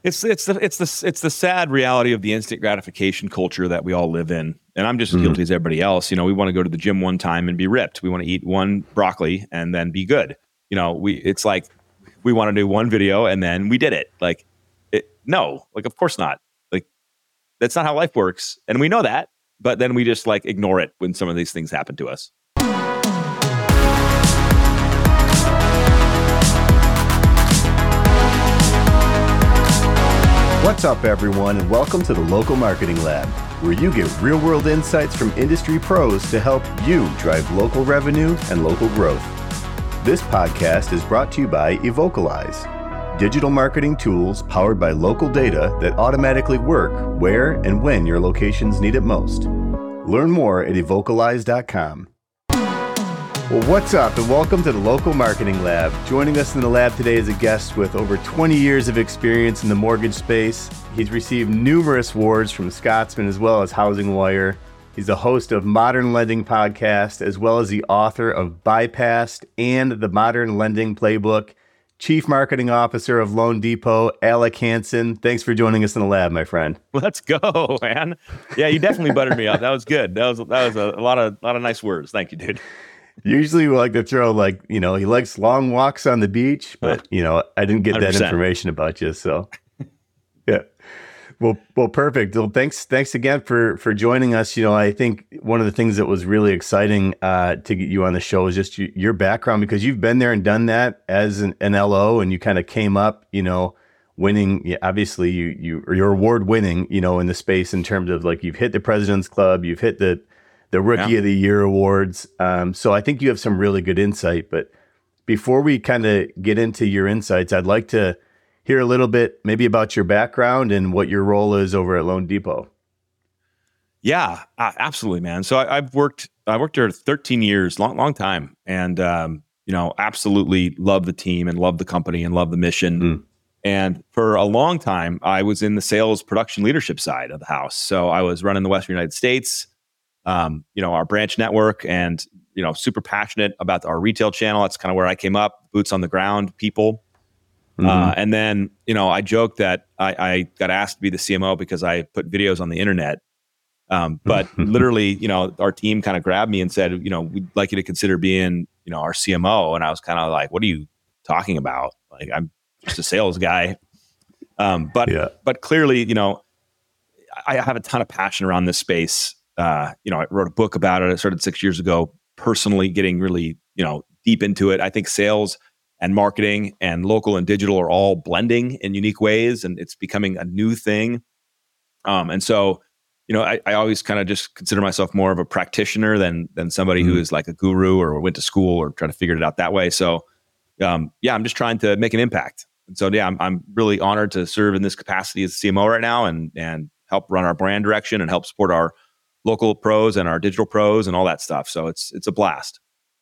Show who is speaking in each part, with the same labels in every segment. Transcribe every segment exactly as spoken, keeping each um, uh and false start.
Speaker 1: It's it's the it's the it's the sad reality of the instant gratification culture that we all live in, and I'm just as guilty mm. as everybody else. You know, we want to go to the gym one time and be ripped. We want to eat one broccoli and then be good. You know, we it's like we want to do one video and then we did it. Like, it, no, like of course not. Like that's not how life works, and we know that. But then we just like ignore it when some of these things happen to us.
Speaker 2: What's up, everyone, and welcome to the Local Marketing Lab, where you get real-world insights from industry pros to help you drive local revenue and local growth. This podcast is brought to you by Evocalize, digital marketing tools powered by local data that automatically work where and when your locations need it most. Learn more at evocalize dot com. Well, what's up, and welcome to the Local Marketing Lab. Joining us in the lab today is a guest with over twenty years of experience in the mortgage space. He's received numerous awards from Scotsman as well as Housing Wire. He's the host of Modern Lending Podcast, as well as the author of Bypassed and the Modern Lending Playbook. Chief Marketing Officer of Loan Depot, Alec Hansen. Thanks for joining us in the lab, my friend.
Speaker 1: Let's go, man. Yeah, you definitely buttered me up. That was good. That was that was a, a lot of a lot of nice words. Thank you, dude.
Speaker 2: Usually we like to throw like, you know, he likes long walks on the beach, but, you know, I didn't get that one hundred percent information about you. So, yeah. Well, well, perfect. Well, thanks. Thanks again for, for joining us. You know, I think one of the things that was really exciting uh, to get you on the show is just you, your background, because you've been there and done that as an, an L O, and you kind of came up, you know, winning. Yeah, obviously you, you, or you're award winning, you know, in the space in terms of like, you've hit the President's Club, you've hit the, the Rookie yeah. of the Year awards. Um, so I think you have some really good insight. But before we kind of get into your insights, I'd like to hear a little bit maybe about your background and what your role is over at Loan Depot.
Speaker 1: Yeah, uh, absolutely, man. So I, I've worked, I worked there thirteen years, long, long time. And, um, you know, absolutely love the team and love the company and love the mission. Mm. And for a long time, I was in the sales production leadership side of the house. So I was running the Western United States, Um, you know, our branch network, and, you know, super passionate about our retail channel. That's kind of where I came up, boots on the ground people. Mm-hmm. Uh, and then, you know, I joked that I, I got asked to be the C M O because I put videos on the internet. Um, but literally, you know, our team kind of grabbed me and said, you know, we'd like you to consider being, you know, our C M O. And I was kind of like, what are you talking about? Like, I'm just a sales guy. Um, but, yeah. but clearly, you know, I have a ton of passion around this space. Uh, you know, I wrote a book about it. I started six years ago, personally getting really, you know, deep into it. I think sales and marketing and local and digital are all blending in unique ways, and it's becoming a new thing. Um, and so, you know, I, I always kind of just consider myself more of a practitioner than than somebody mm-hmm. who is like a guru or went to school or trying to figure it out that way. So, um, yeah, I'm just trying to make an impact. And so, yeah, I'm I'm really honored to serve in this capacity as C M O right now, and and help run our brand direction and help support our local pros and our digital pros and all that stuff. So it's it's a blast.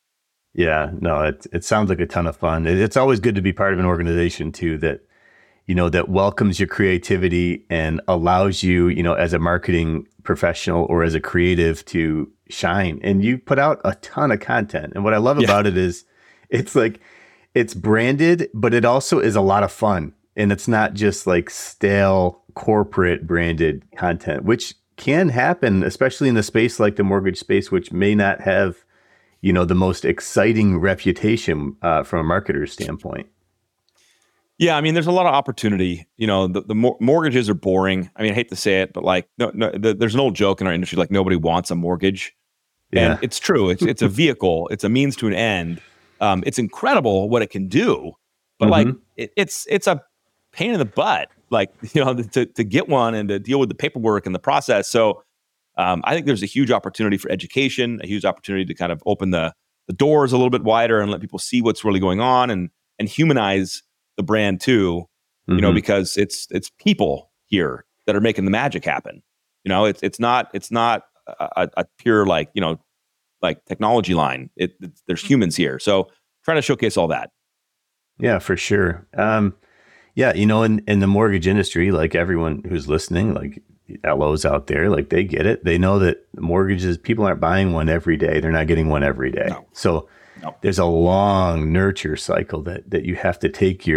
Speaker 2: Yeah, no, it it sounds like a ton of fun. It, it's always good to be part of an organization too that, you know, that welcomes your creativity and allows you, you know, as a marketing professional or as a creative to shine. And you put out a ton of content. And what I love yeah. about it is it's like, it's branded, but it also is a lot of fun. And it's not just like stale corporate branded content, which can happen, especially in the space like the mortgage space, which may not have, you know, the most exciting reputation uh, from a marketer's standpoint.
Speaker 1: Yeah, I mean, there's a lot of opportunity. You know, the, the mor- mortgages are boring. I mean, I hate to say it, but like, no, no, the, there's an old joke in our industry, like nobody wants a mortgage. Yeah. And it's true. It's it's a vehicle. It's a means to an end. Um, it's incredible what it can do, but mm-hmm. like, it, it's it's a pain in the butt. Like, you know, to to get one and to deal with the paperwork and the process. So um, I think there's a huge opportunity for education, a huge opportunity to kind of open the the doors a little bit wider and let people see what's really going on, and and humanize the brand too, mm-hmm. you know, because it's it's people here that are making the magic happen. You know, it's it's not it's not a, a pure like, you know, like technology line. It, it there's humans here. So trying to showcase all that.
Speaker 2: Yeah, for sure. Um, Yeah, you know, in, in the mortgage industry, like everyone who's listening, like L Os out there, like they get it. They know that mortgages, people aren't buying one every day. They're not getting one every day. No. So no. There's a long nurture cycle that that you have to take your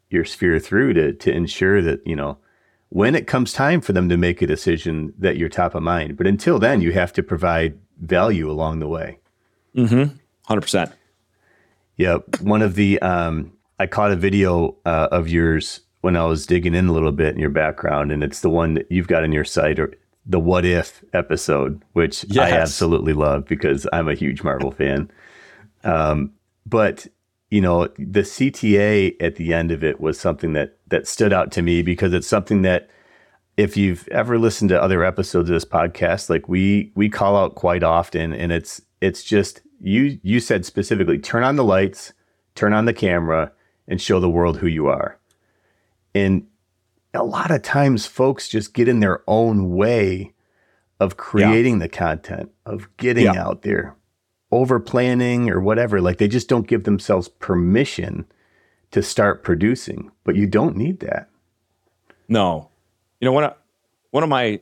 Speaker 2: your sphere through to to ensure that, you know, when it comes time for them to make a decision, that you're top of mind. But until then, you have to provide value along the way.
Speaker 1: Mm-hmm. one hundred percent.
Speaker 2: Yeah. One of the, um, I caught a video uh, of yours when I was digging in a little bit in your background, and it's the one that you've got on your site, or the What If episode, which yes. I absolutely love because I'm a huge Marvel fan. Um, but, you know, the C T A at the end of it was something that that stood out to me, because it's something that, if you've ever listened to other episodes of this podcast, like we we call out quite often, and it's it's just, you you said specifically, turn on the lights, turn on the camera, and show the world who you are. And a lot of times folks just get in their own way of creating yeah. the content, of getting yeah. out there, over planning or whatever. Like, they just don't give themselves permission to start producing, but you don't need that.
Speaker 1: No. You know, one of, one of my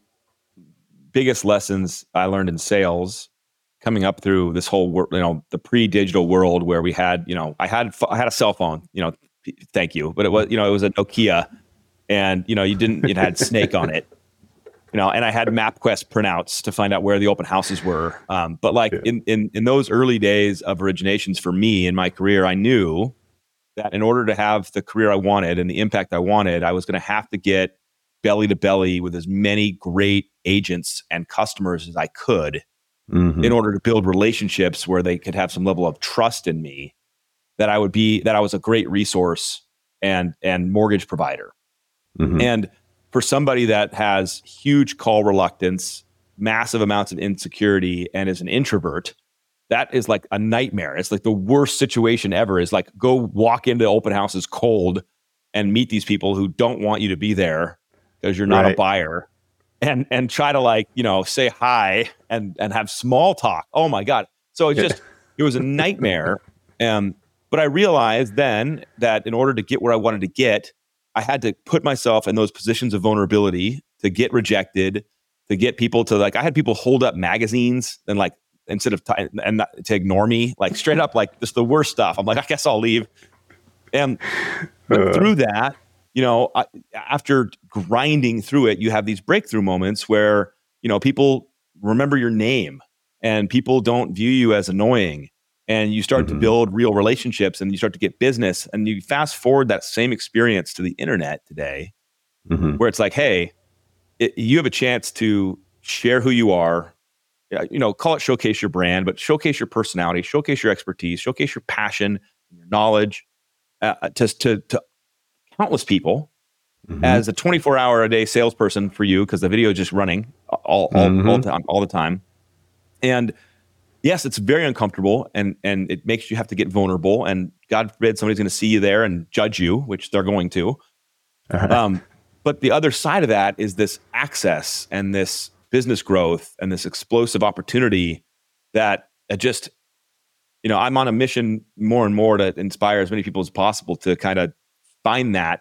Speaker 1: biggest lessons I learned in sales, coming up through this whole world, you know, the pre-digital world where we had, you know, I had, I had a cell phone, you know, thank you. But it was, you know, it was a Nokia, and, you know, you didn't, it had Snake on it, you know, and I had MapQuest printouts to find out where the open houses were. Um, but like yeah. in, in, in those early days of originations for me in my career, I knew that in order to have the career I wanted and the impact I wanted, I was going to have to get belly to belly with as many great agents and customers as I could mm-hmm. in order to build relationships where they could have some level of trust in me, that I would be, that I was a great resource and, and mortgage provider. Mm-hmm. And for somebody that has huge call reluctance, massive amounts of insecurity, and is an introvert, that is like a nightmare. It's like the worst situation ever, is like, go walk into open houses cold and meet these people who don't want you to be there because you're not right. a buyer, and, and try to, like, you know, say hi and, and have small talk. Oh my God. So it's just, it was a nightmare. Um, But I realized then that in order to get where I wanted to get, I had to put myself in those positions of vulnerability to get rejected, to get people to, like, I had people hold up magazines and, like, instead of, t- and not, to ignore me, like, straight up, like, just the worst stuff. I'm like, I guess I'll leave. And but uh. through that, you know, I, after grinding through it, you have these breakthrough moments where, you know, people remember your name and people don't view you as annoying. And you start mm-hmm. to build real relationships, and you start to get business. And you fast forward that same experience to the internet today, mm-hmm. where it's like, hey, it, you have a chance to share who you are, you know, call it showcase your brand, but showcase your personality, showcase your expertise, showcase your passion, your knowledge, uh, to, to, to countless people mm-hmm. as a twenty-four hour a day salesperson for you, because the video is just running all, all, mm-hmm. all, the time, all the time. And yes, it's very uncomfortable, and and it makes you have to get vulnerable. And God forbid somebody's going to see you there and judge you, which they're going to. Uh-huh. Um, but the other side of that is this access and this business growth and this explosive opportunity that it just, you know, I'm on a mission more and more to inspire as many people as possible to kind of find that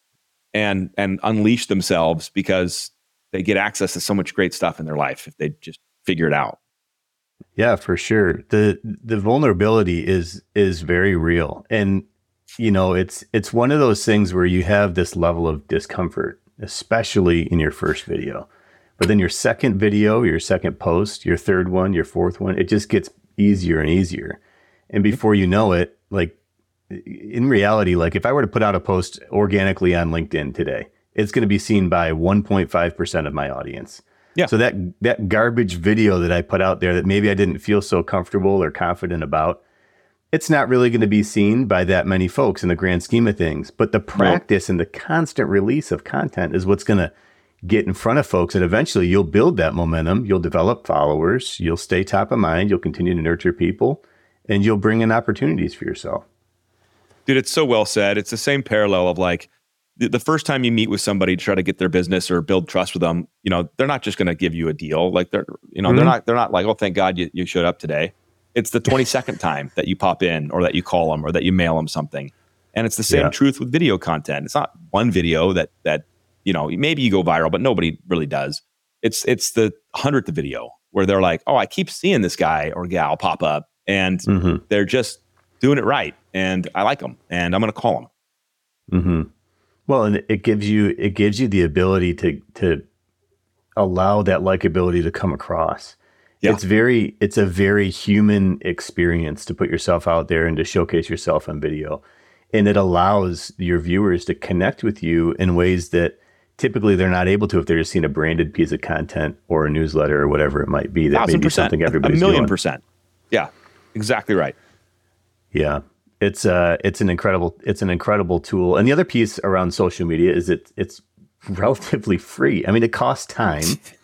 Speaker 1: and and unleash themselves, because they get access to so much great stuff in their life if they just figure it out.
Speaker 2: Yeah, for sure. The the vulnerability is is very real. And, you know, it's it's one of those things where you have this level of discomfort, especially in your first video. But then your second video, your second post, your third one, your fourth one, it just gets easier and easier. And before you know it, like, in reality, like, if I were to put out a post organically on LinkedIn today, it's going to be seen by one point five percent of my audience. Yeah. So that that garbage video that I put out there that maybe I didn't feel so comfortable or confident about, it's not really going to be seen by that many folks in the grand scheme of things. But the practice nope. and the constant release of content is what's going to get in front of folks. And eventually you'll build that momentum. You'll develop followers. You'll stay top of mind. You'll continue to nurture people, and you'll bring in opportunities for yourself.
Speaker 1: Dude, it's so well said. It's the same parallel of, like, the first time you meet with somebody to try to get their business or build trust with them, you know, they're not just going to give you a deal. Like, they're, you know, mm-hmm. they're not, they're not like, oh, thank God you, you showed up today. It's the twenty-second time that you pop in, or that you call them, or that you mail them something. And it's the same yeah. truth with video content. It's not one video that, that, you know, maybe you go viral, but nobody really does. It's, it's the hundredth video where they're like, oh, I keep seeing this guy or gal pop up, and mm-hmm. they're just doing it right. And I like them, and I'm going to call them.
Speaker 2: Mm-hmm. Well, and it gives you it gives you the ability to to allow that likability to come across. Yeah. It's very it's a very human experience to put yourself out there and to showcase yourself on video. And it allows your viewers to connect with you in ways that typically they're not able to if they're just seeing a branded piece of content or a newsletter or whatever it might be. That may be something everybody's
Speaker 1: a million
Speaker 2: doing.
Speaker 1: percent. Yeah, exactly right.
Speaker 2: Yeah. It's uh it's an incredible it's an incredible tool. And the other piece around social media is it it's relatively free. I mean, it costs time.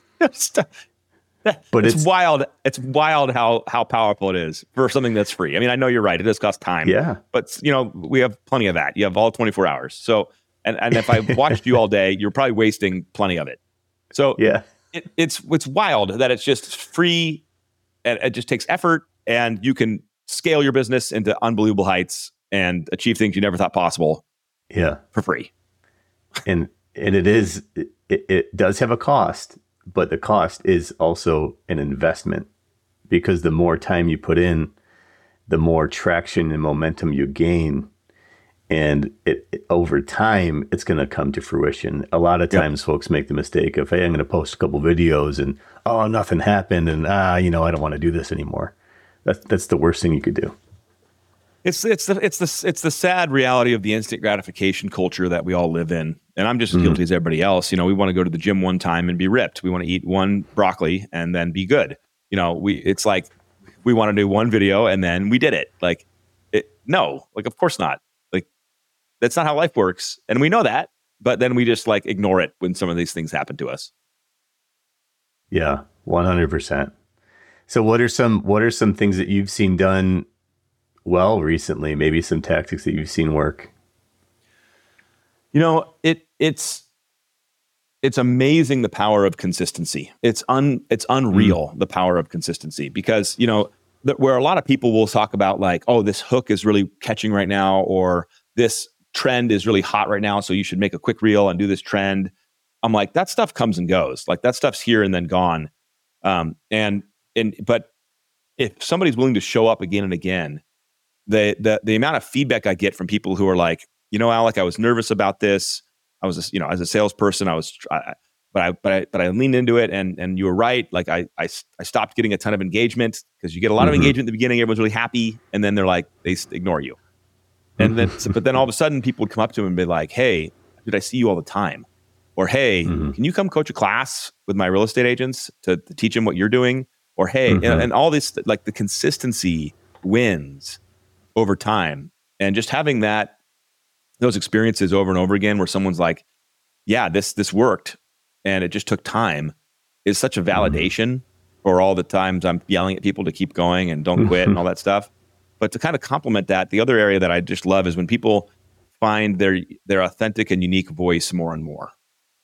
Speaker 1: But it's, it's wild. It's wild how how powerful it is for something that's free. I mean, I know you're right. It does cost time.
Speaker 2: Yeah.
Speaker 1: But you know, we have plenty of that. You have all twenty-four hours. So and, and if I watched you all day, you're probably wasting plenty of it. So
Speaker 2: yeah,
Speaker 1: it, it's it's wild that it's just free and it just takes effort, and you can scale your business into unbelievable heights and achieve things you never thought possible.
Speaker 2: Yeah.
Speaker 1: For free.
Speaker 2: And and it is it, it does have a cost. But the cost is also an investment, because the more time you put in, the more traction and momentum you gain. And it, it over time, it's going to come to fruition. A lot of times yep. folks make the mistake of, hey, I'm going to post a couple videos and, oh, nothing happened. And, ah, you know, I don't want to do this anymore. That's, that's the worst thing you could do.
Speaker 1: It's it's the it's the it's the sad reality of the instant gratification culture that we all live in, and I'm just as guilty mm. as everybody else. You know, we want to go to the gym one time and be ripped. We want to eat one broccoli and then be good. You know, we it's like we want to do one video and then we did it. Like, it, no, like of course not. Like that's not how life works, and we know that. But then we just like ignore it when some of these things happen to us.
Speaker 2: Yeah, one hundred percent. So, what are some what are some things that you've seen done well recently, maybe some tactics that you've seen work?
Speaker 1: You know, it it's it's amazing the power of consistency. It's un it's unreal mm. the power of consistency, because you know th- where a lot of people will talk about like, oh, this hook is really catching right now, or this trend is really hot right now, so you should make a quick reel and do this trend. I'm like, that stuff comes and goes. Like that stuff's here and then gone. Um, and and but if somebody's willing to show up again and again, The, the the amount of feedback I get from people who are like, you know, Alec, I was nervous about this. I was, you know, as a salesperson, I was, I, but I, but I, but I leaned into it, and and you were right. Like I, I, I stopped getting a ton of engagement, because you get a lot mm-hmm. of engagement at the beginning. Everyone's really happy, and then they're like, they ignore you. And then, but then all of a sudden, people would come up to him and be like, "Hey, dude, I see you all the time," or "Hey, mm-hmm. can you come coach a class with my real estate agents to, to teach them what you're doing?" Or "Hey," mm-hmm. and, and all this, like the consistency wins over time. And just having that, those experiences over and over again, where someone's like, yeah, this, this worked and it just took time, is such a validation mm-hmm. for all the times I'm yelling at people to keep going and don't quit and all that stuff. But to kind of complement that, the other area that I just love is when people find their, their authentic and unique voice more and more.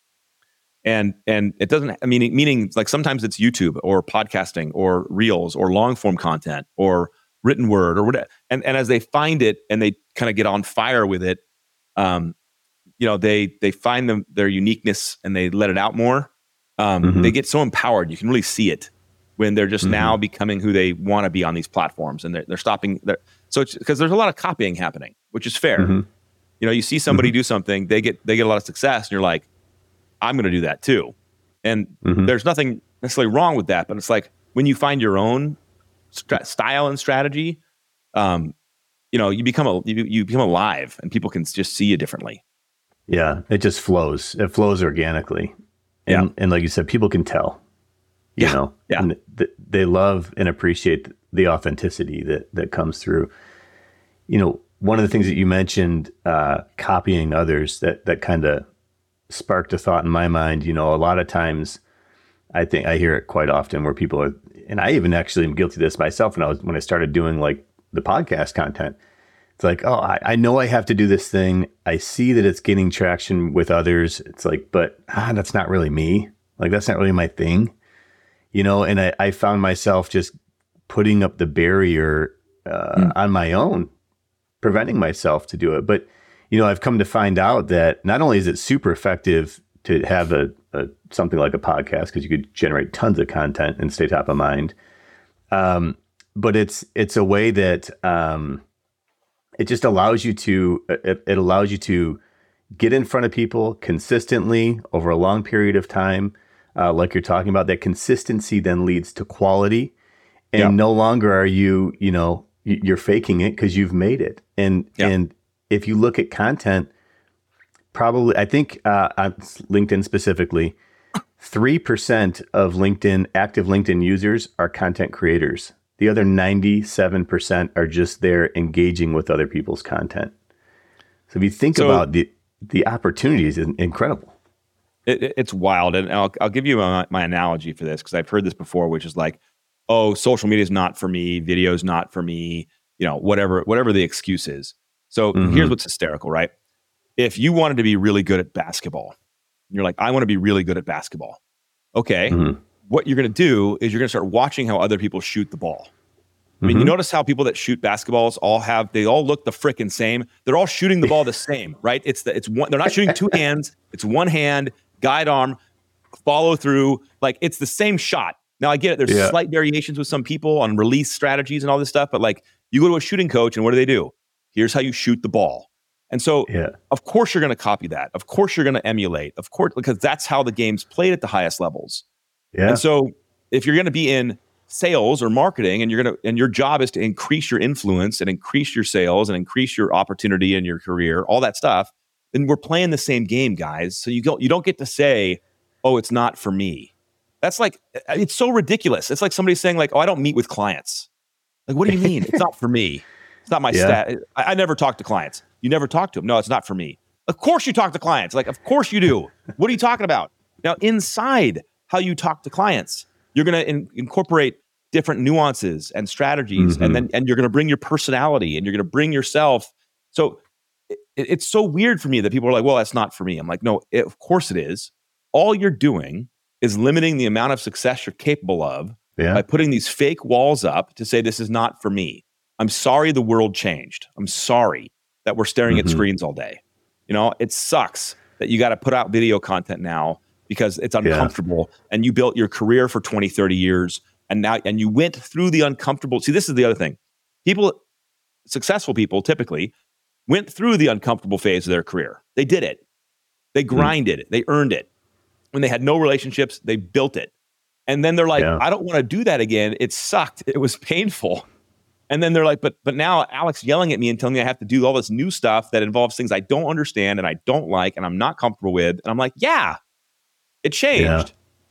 Speaker 1: And, and it doesn't, I mean, meaning like sometimes it's YouTube or podcasting or reels or long form content or written word or whatever. And, and as they find it and they kind of get on fire with it, um, you know, they, they find them, their uniqueness, and they let it out more. Um, mm-hmm. They get so empowered. You can really see it when they're just mm-hmm. now becoming who they want to be on these platforms, and they're, they're stopping there. So it's because there's a lot of copying happening, which is fair. Mm-hmm. You know, you see somebody mm-hmm. do something, they get, they get a lot of success, and you're like, I'm going to do that too. And mm-hmm. there's nothing necessarily wrong with that, but it's like when you find your own st- style and strategy, um, you know, you become a, you, you become alive, and people can just see you differently.
Speaker 2: Yeah. It just flows. It flows organically. And, yeah. and like you said, people can tell, you
Speaker 1: yeah.
Speaker 2: know,
Speaker 1: yeah.
Speaker 2: and th- they love and appreciate the authenticity that, that comes through. You know, one of the things that you mentioned, uh, copying others, that, that kind of sparked a thought in my mind. You know, a lot of times I think I hear it quite often where people are, and I even actually am guilty of this myself when I was, when I started doing like the podcast content. It's like, oh, I, I know I have to do this thing. I see that it's gaining traction with others. It's like, but ah, that's not really me. Like, that's not really my thing, you know? And I, I found myself just putting up the barrier uh, mm. on my own, preventing myself to do it. But, you know, I've come to find out that not only is it super effective to have a, a something like a podcast, because you could generate tons of content and stay top of mind, um, but it's it's a way that um, it just allows you to it, it allows you to get in front of people consistently over a long period of time. Uh, like you're talking about, that consistency then leads to quality, and yep. no longer are you, you know, you're faking it because you've made it. And, yep. and if you look at content, probably, I think uh, on LinkedIn specifically, three percent of LinkedIn, active LinkedIn users are content creators. The other ninety-seven percent are just there engaging with other people's content. So if you think so, about the, the opportunities, is incredible.
Speaker 1: It, it's wild. And I'll, I'll give you my, my analogy for this, because I've heard this before, which is like, oh, social media is not for me. Video is not for me. You know, whatever, whatever the excuse is. So mm-hmm. here's what's hysterical, right? If you wanted to be really good at basketball, and you're like, I want to be really good at basketball. Okay. Mm-hmm. What you're going to do is you're going to start watching how other people shoot the ball. I mean, mm-hmm. you notice how people that shoot basketballs all have, they all look the frickin' same. They're all shooting the ball the same, right? It's the, it's one, they're not shooting two hands. It's one hand, guide arm, follow through. Like, it's the same shot. Now I get it. There's yeah. slight variations with some people on release strategies and all this stuff, but like, you go to a shooting coach and what do they do? Here's how you shoot the ball. And so yeah. of course you're going to copy that. Of course you're going to emulate, of course, because that's how the game's played at the highest levels. Yeah. And so if you're going to be in sales or marketing, and you're going to, and your job is to increase your influence and increase your sales and increase your opportunity in your career, all that stuff, then we're playing the same game, guys. So you don't, you don't get to say, oh, it's not for me. That's like, it's so ridiculous. It's like somebody saying like, oh, I don't meet with clients. Like, what do you mean? It's not for me. It's not my yeah. stat. I, I never talk to clients. You never talk to them. No, it's not for me. Of course you talk to clients. Like, of course you do. What are you talking about? Now, inside how you talk to clients, you're going to in- incorporate different nuances and strategies, mm-hmm. and then and you're going to bring your personality and you're going to bring yourself. So it, it's so weird for me that people are like, well, that's not for me. I'm like, no, it, of course it is. All you're doing is limiting the amount of success you're capable of yeah. by putting these fake walls up to say, this is not for me. I'm sorry the world changed. I'm sorry that we're staring mm-hmm. at screens all day. You know, it sucks that you got to put out video content now because it's uncomfortable, yeah. and you built your career for twenty, thirty years, and now, and you went through the uncomfortable. See, this is the other thing. People, successful people typically went through the uncomfortable phase of their career. They did it. They grinded. Mm. They earned it. When they had no relationships, they built it. And then they're like, yeah. I don't want to do that again. It sucked. It was painful. And then they're like, but but now Alex yelling at me and telling me I have to do all this new stuff that involves things I don't understand and I don't like and I'm not comfortable with. And I'm like, yeah, it changed. Yeah.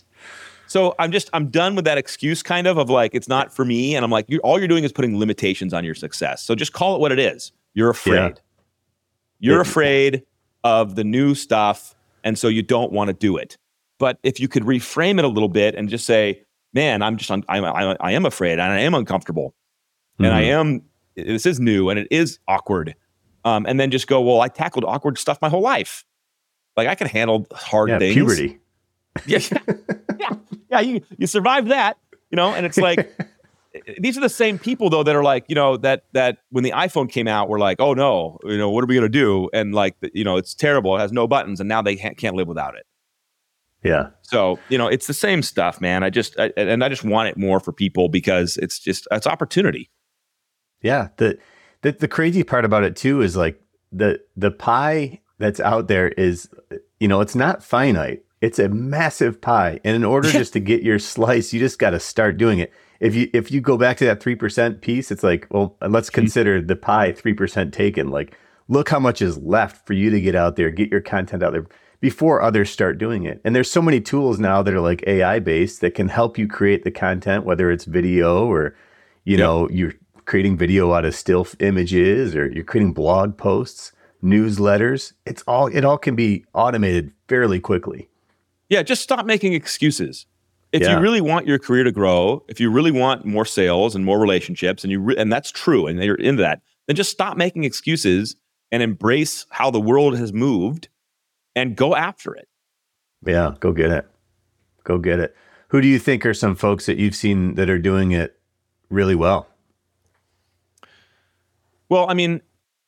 Speaker 1: So I'm just, I'm done with that excuse kind of, of like, it's not for me. And I'm like, you're, all you're doing is putting limitations on your success. So just call it what it is. You're afraid. Yeah. You're it, afraid of the new stuff. And so you don't want to do it. But if you could reframe it a little bit and just say, man, I'm just, I'm, I'm, I am afraid and I am uncomfortable. Mm-hmm. And I am, this is new and it is awkward. Um, and then just go, well, I tackled awkward stuff my whole life. Like I can handle hard
Speaker 2: yeah,
Speaker 1: things.
Speaker 2: Puberty.
Speaker 1: Yeah. yeah. Yeah. You, you survive that, you know, and it's like, these are the same people though, that are like, you know, that, that when the iPhone came out, we're like, oh no, you know, what are we going to do? And like, you know, it's terrible. It has no buttons and now they can't, can't live without it.
Speaker 2: Yeah.
Speaker 1: So, you know, it's the same stuff, man. I just, I, and I just want it more for people because it's just, it's opportunity.
Speaker 2: Yeah. The, the, the crazy part about it too is like the, the pie that's out there is, you know, it's not finite. It's a massive pie. And in order just to get your slice, you just got to start doing it. If you, if you go back to that three percent piece, it's like, well, let's consider the pie three percent taken. Like, look how much is left for you to get out there, get your content out there before others start doing it. And there's so many tools now that are like A I based that can help you create the content, whether it's video or, you yep. know, you're creating video out of still images or you're creating blog posts, newsletters. It's all, it all can be automated fairly quickly.
Speaker 1: Yeah. Just stop making excuses. If
Speaker 2: yeah.
Speaker 1: you really want your career to grow, if you really want more sales and more relationships and you, re- and that's true, and you're into that, then just stop making excuses and embrace how the world has moved and go after it.
Speaker 2: Yeah, go get it. Go get it. Who do you think are some folks that you've seen that are doing it really well?
Speaker 1: Well, I mean,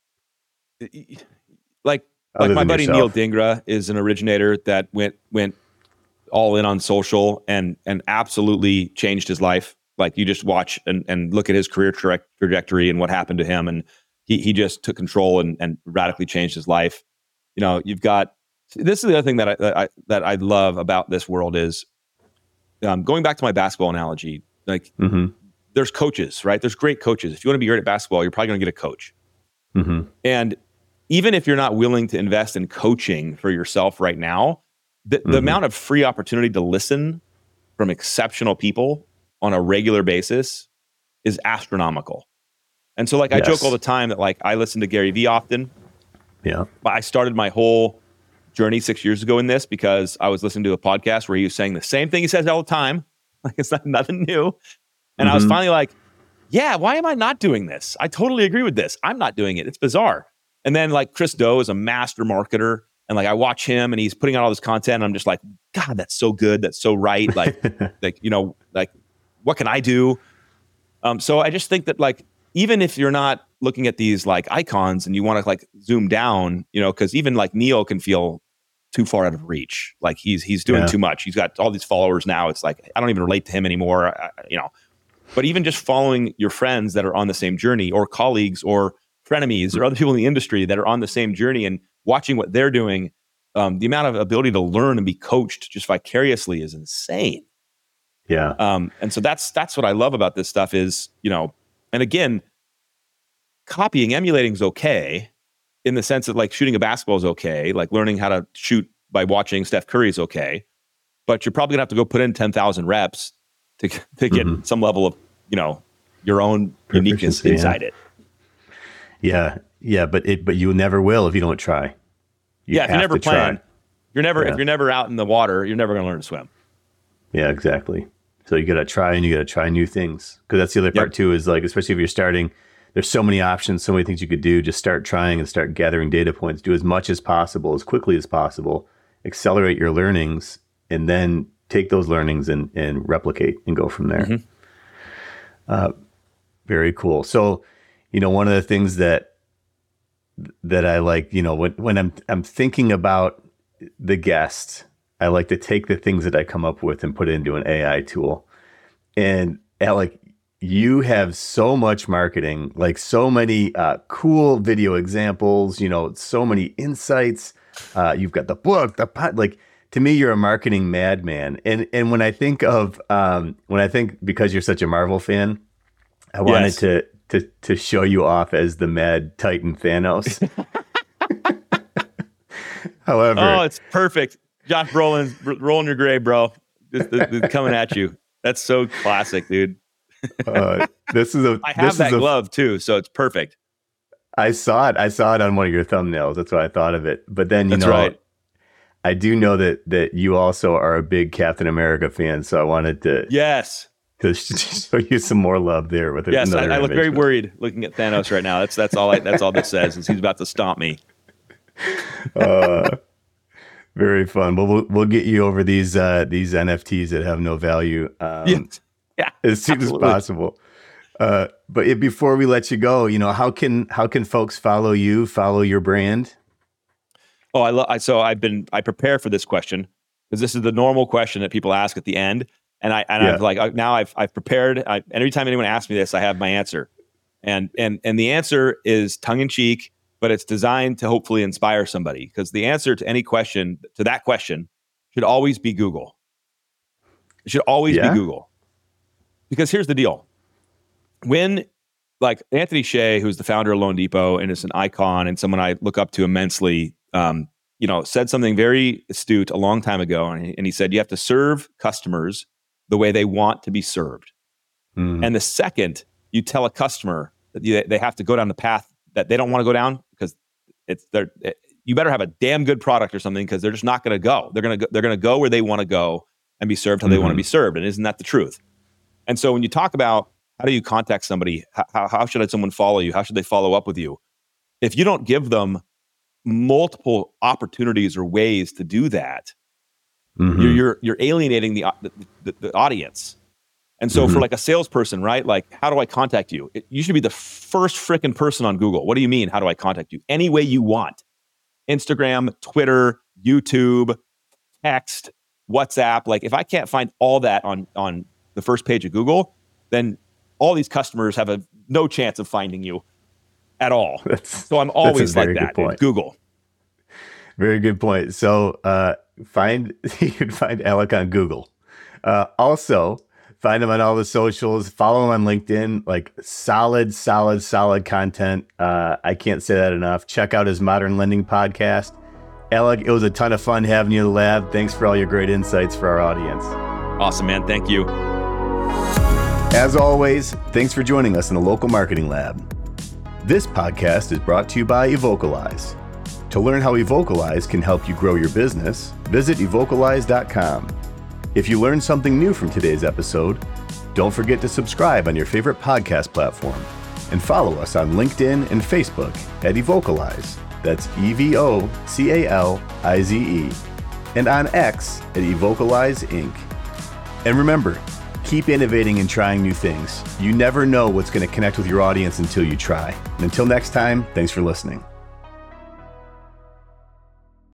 Speaker 1: like Other like my buddy yourself. Neil Dingra is an originator that went went all in on social and and absolutely changed his life. Like you just watch and, and look at his career tra- trajectory and what happened to him, and he he just took control and, and radically changed his life. you know, you've got, this is the other thing that I, that I, that I love about this world is um, going back to my basketball analogy, like mm-hmm. there's coaches, right? There's great coaches. If you want to be great at basketball, you're probably going to get a coach. Mm-hmm. And even if you're not willing to invest in coaching for yourself right now, the, mm-hmm. the amount of free opportunity to listen from exceptional people on a regular basis is astronomical. And so like, yes. I joke all the time that like, I listen to Gary Vee often.
Speaker 2: Yeah.
Speaker 1: But I started my whole journey six years ago in this because I was listening to a podcast where he was saying the same thing he says all the time. Like it's not nothing new. And mm-hmm. I was finally like, yeah, why am I not doing this? I totally agree with this. I'm not doing it. It's bizarre. And then like Chris Do is a master marketer. And like I watch him and he's putting out all this content. And I'm just like, God, that's so good. That's so right. Like, like, you know, like what can I do? Um, so I just think that like, even if you're not looking at these like icons and you want to like zoom down, you know, because even like Neo can feel too far out of reach. Like he's he's doing yeah. too much. He's got all these followers now. It's like I don't even relate to him anymore. I, you know, but even just following your friends that are on the same journey, or colleagues, or frenemies, or other people in the industry that are on the same journey, and watching what they're doing, um, the amount of ability to learn and be coached just vicariously is insane.
Speaker 2: Yeah.
Speaker 1: Um, and so that's that's what I love about this stuff is, you know. And again, copying, emulating is okay in the sense that like shooting a basketball is okay. Like learning how to shoot by watching Steph Curry is okay. But you're probably gonna have to go put in ten thousand reps to, to get mm-hmm. some level of, you know, your own uniqueness inside
Speaker 2: yeah.
Speaker 1: it.
Speaker 2: Yeah. Yeah. But it, but you never will if you don't try.
Speaker 1: You yeah. If you're never playing, you're never, yeah. if you're never out in the water, you're never going to learn to swim.
Speaker 2: Yeah, exactly. So you got to try and you got to try new things. Cause that's the other part yep. too, is like, especially if you're starting, there's so many options, so many things you could do. Just start trying and start gathering data points, do as much as possible, as quickly as possible, accelerate your learnings, and then take those learnings and, and replicate and go from there. Mm-hmm. Uh, very cool. So, you know, one of the things that, that I like, you know, when, when I'm, I'm thinking about the guest, I like to take the things that I come up with and put it into an A I tool. And Alec, you have so much marketing, like so many uh, cool video examples, you know, so many insights. Uh, you've got the book, the pod, like to me, you're a marketing madman. And and when I think of um, when I think because you're such a Marvel fan, I wanted yes. to to to show you off as the Mad Titan Thanos. However,
Speaker 1: oh, it's perfect. Josh Brolin, rolling your grave, bro. This, this, this coming at you. That's so classic, dude.
Speaker 2: uh, this is a.
Speaker 1: I have that
Speaker 2: a,
Speaker 1: glove too, so it's perfect.
Speaker 2: I saw it. I saw it on one of your thumbnails. That's what I thought of it. But then you
Speaker 1: That's
Speaker 2: know,
Speaker 1: right.
Speaker 2: I do know that that you also are a big Captain America fan. So I wanted to
Speaker 1: yes
Speaker 2: to show you some more love there with it.
Speaker 1: Yes, I, I look very worried looking at Thanos right now. That's that's all. I, that's all this says is he's about to stomp me.
Speaker 2: uh, very fun. Well, we'll we'll get you over these uh, these N F Ts that have no value. Um,
Speaker 1: yes. Yeah,
Speaker 2: as soon absolutely. as possible. Uh, but it, before we let you go, you know, how can how can folks follow you, follow your brand?
Speaker 1: Oh, I love. I, so I've been I prepare for this question because this is the normal question that people ask at the end, and I and yeah. I've like now I've I've prepared. I, and every time anyone asks me this, I have my answer, and and and the answer is tongue in cheek, but it's designed to hopefully inspire somebody. Because the answer to any question to that question should always be Google. It should always yeah. be Google. Because here's the deal. When like Anthony Shea, who's the founder of Loan Depot and is an icon and someone I look up to immensely, um, you know, said something very astute a long time ago. And he, and he said, you have to serve customers the way they want to be served. Mm. And the second you tell a customer that you, they have to go down the path that they don't want to go down because it's they're, it, you better have a damn good product or something because they're just not going to go. They're going to go, they're going to go where they want to go and be served how mm-hmm. they want to be served. And isn't that the truth? And so when you talk about how do you contact somebody, how, how should someone follow you? How should they follow up with you? If you don't give them multiple opportunities or ways to do that, mm-hmm. you're, you're you're alienating the, the, the, the audience. And so mm-hmm. for like a salesperson, right? Like, how do I contact you? It, you should be the first frickin' person on Google. What do you mean? How do I contact you? Any way you want. Instagram, Twitter, YouTube, text, WhatsApp. Like if I can't find all that on on the first page of Google, then all these customers have a no chance of finding you at all. That's, so I'm always like that. Google.
Speaker 2: Very good point. So uh, find you can find Alec on Google. Uh, also, find him on all the socials. Follow him on LinkedIn. Like solid, solid, solid content. Uh, I can't say that enough. Check out his Modern Lending podcast. Alec, it was a ton of fun having you in the lab. Thanks for all your great insights for our audience.
Speaker 1: Awesome, man. Thank you.
Speaker 2: As always, thanks for joining us in the Local Marketing Lab. This podcast is brought to you by Evocalize. To learn how Evocalize can help you grow your business, visit evocalize dot com. If you learned something new from today's episode, don't forget to subscribe on your favorite podcast platform and follow us on LinkedIn and Facebook at Evocalize. That's E V O C A L I Z E. And on X at Evocalize Incorporated. And remember, keep innovating and trying new things. You never know what's going to connect with your audience until you try. And until next time, thanks for listening.